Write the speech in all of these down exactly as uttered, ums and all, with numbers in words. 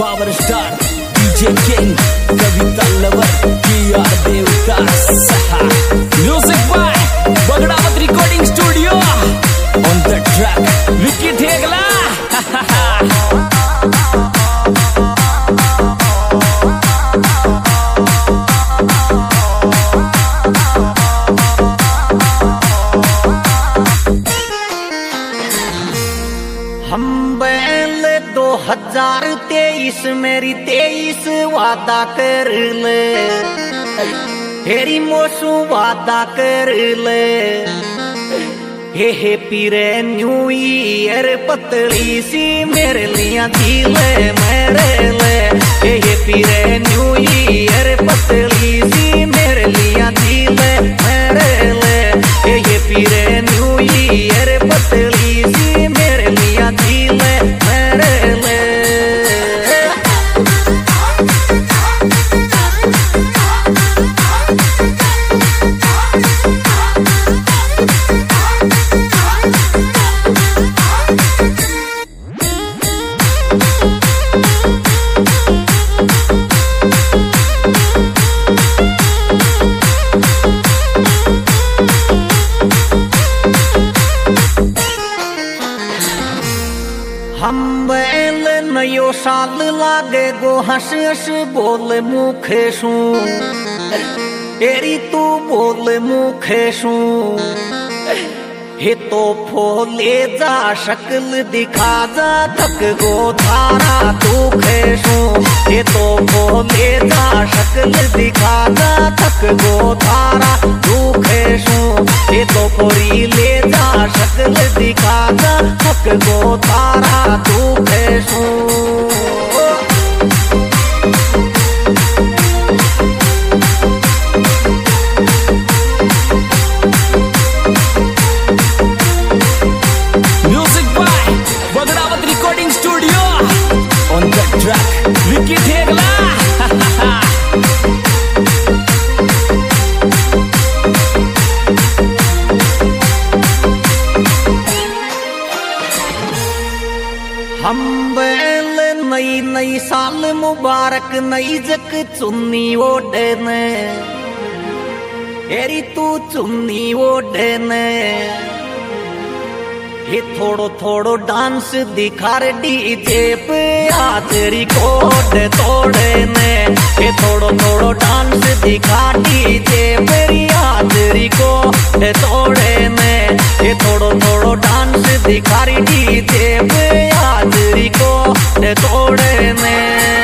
Power star DJ king Kavita lover TR देवता सहा music by Bagdawat recording studio on the track Vicky Thegla. हम बैल दो हजार तेईस मेरी तेईस वादा कर ले हेरी मोसू वादा कर ले हे हे पीरे न्यू ईयर पतली सी मेरे लिया दिले मेरे ले हे हे पीरे न्यू ईयर पतली सी मेरे लिया दिले मेरे ले हे हे पीरे न्यू ईयर पतली सी मेरे लिया दिले मेरे ले। हम बैल नयो साल लागे गो हंस हंस बोल मुखे सू तेरी तू बोल मुखे सू हे तो फोले जा शक्ल दिखा जा थक गो थारा दुखे सू हे तो फोले जा शक्ल दिखा जा थक गो थारा दुखे सू हे तो फोरी ले जा शक्ल दिखा जा थक गो थारा दुखे सू। On the track, Vicky Thegla. हम बैल नई नई साल मुबारक नई जक चुन्नी ओढ़ने तेरी तू चुन्नी ओढ़ने ये थोड़ो थोड़ो डांस दिखा रे डीजे पे हाजरी कोड तोड़े ने ये थोड़ो थोड़ो डांस दिखा डीजे पे हाजरी कोड तोड़े ने ये थोड़ो थोड़ो डांस दिखा रे डीजे पे हाजरी कोड तोड़े ने।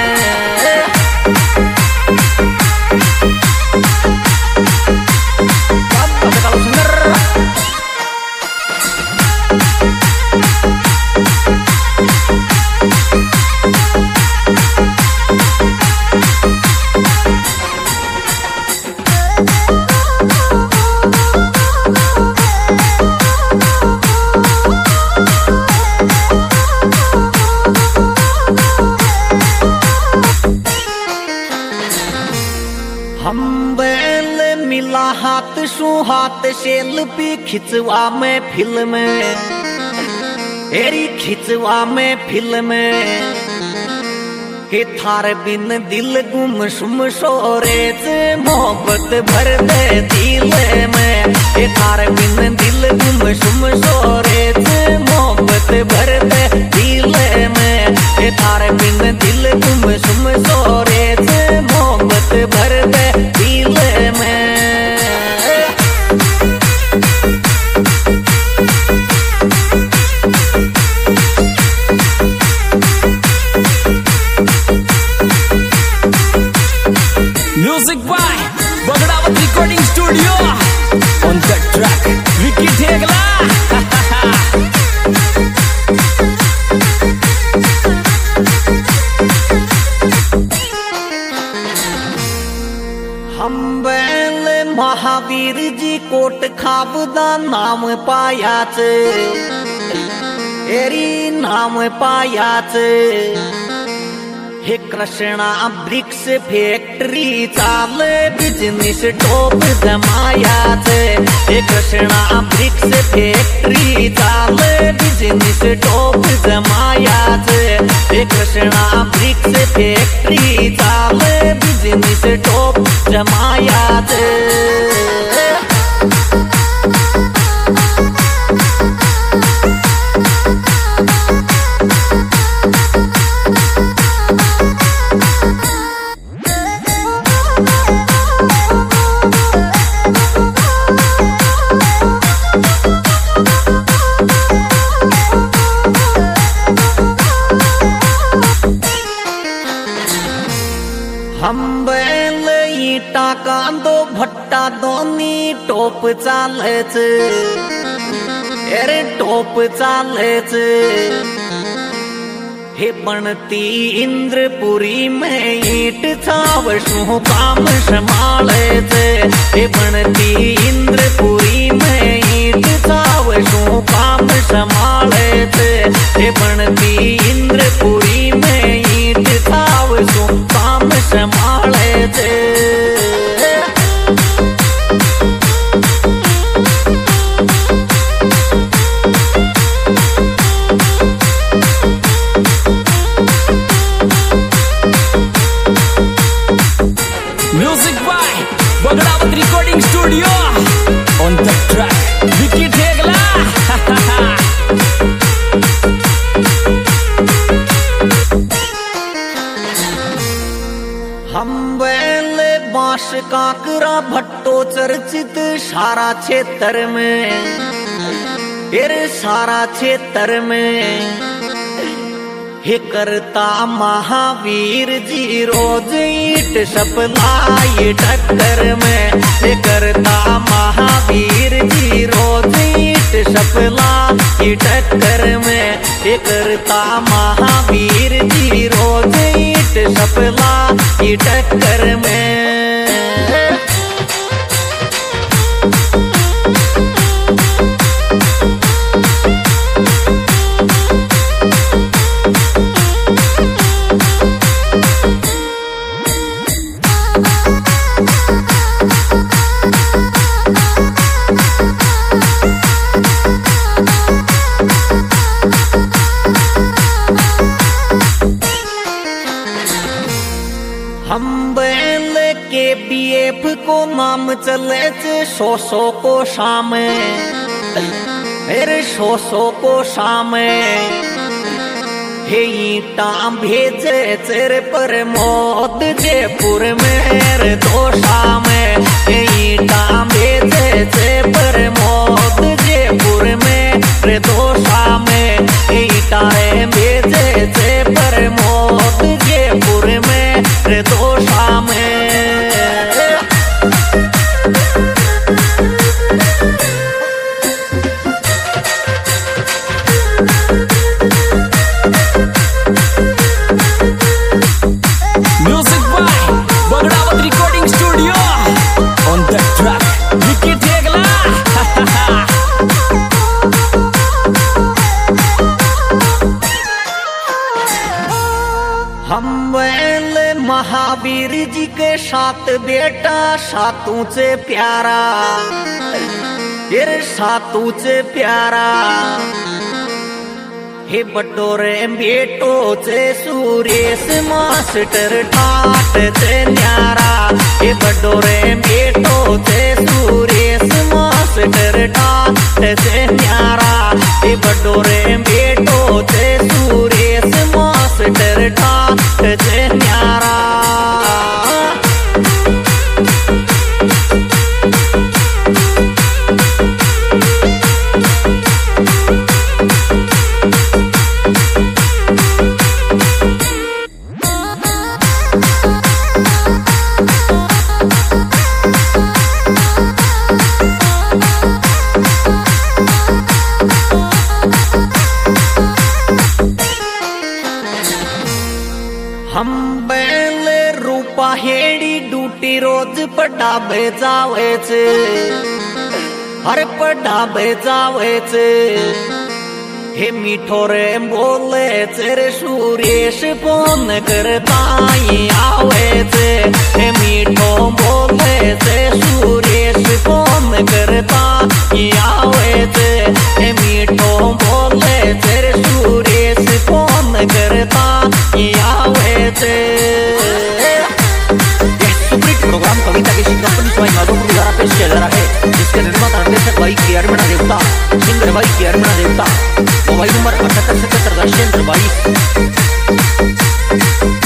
हम बैल मिला हाथ सु हाथ सेल्फी खिंचवा में फिल्म तेरी खिंचवा में फिल्म हे थार बिन दिल गुम सुम सोरे मोहब्बत भर दे दिल में हे थार बिन दिल गुम सुम सोरे मोहब्बत भर दे दिल में हे थार बिन दिल गुम सुम सोरे मोहब्बत भर दे दिल में। Music by Bagdawat recording studio on the track Vicky Thegla. हम बैल महावीर जी कोट खाबदा नाम पाया तेरी नाम पाया हे कृष्णा ब्रिक्स फैक्ट्री चाल बिजनेस टॉप जमाया हे कृष्णा ब्रिक्स फैक्ट्री चाल बिजनेस टॉप जमाया हे कृष्णा ब्रिक्स फैक्ट्री चाले बिजनेस टॉप जमायात। हम बैल ईटा कांदो भट्टा दोन्ही टोप चालच, अरे टोप चालच। हे बनती इंद्रपुरी में ईट छावशु काम संभालच। हे बनती इंद्रपुरी में ईट छावशु काम संभालच। हे बनती इंद्रपुरी में ईट छावशु काम संभालच। Music by Bagdawat recording studio, on the track Vicky Thegla. हम बैल बांस काकरा भट्टो चर्चित सारा क्षेत्र में, तेरे सारा क्षेत्र में। हे करता महावीर जी रोज ईट सप्लाई टक्कर में। हे करता महावीर जी रोज ईट सप्लाई टक्कर में। हे करता महावीर जी रोज ईट सप्लाई टक्कर में। हम बैल के बीएफ को नाम चले सौ सौ को शाम, अरे सौ सौ को शाम। हे ईटा भेजे चेर पर मौत जयपुर में रे दो शाम। हे ईटा भेजे चेर पर मौत जयपुर में रे दो शाम। हे ईटा भेजे चेर पर मौत जयपुर में रे दो शाम। Music by Bagdawat recording studio, on the track Vicky Thegla. हम बैल महावीर जी के साथ बेटा सातों से प्यारा, ये सातों से प्यारा। हे बटोरे बेटो से सुरेश मास्टर ठाट से न्यारा। हे बटोरे बेटो से सुरेश मास्टर ठाट से न्यारा। हे बटोरे बेटो से सुरेश मास्टर ठाट से न्यारा। हम बैल रूपा हेड़ी डूटी रोज पटाबे जावेच, हर पटाबे जावेच। हे मीठो रे बोले तेरे सुरेश फोन करता ही आवेच। हे मीठो बोले ते सुरेश फोन करता ही आवेच। हे मीठो बोले तेरे सुरेश फोन करता ही आवेच। भाई माधोपुर द्वारा पेश किया जा रहा है, जिसके निर्माता निर्देशक भाई के अरमणा देवता, सिंगर भाई के अरमणा देवता, मोबाइल नंबर अठहत्तर सतहत्तर दस बाईस।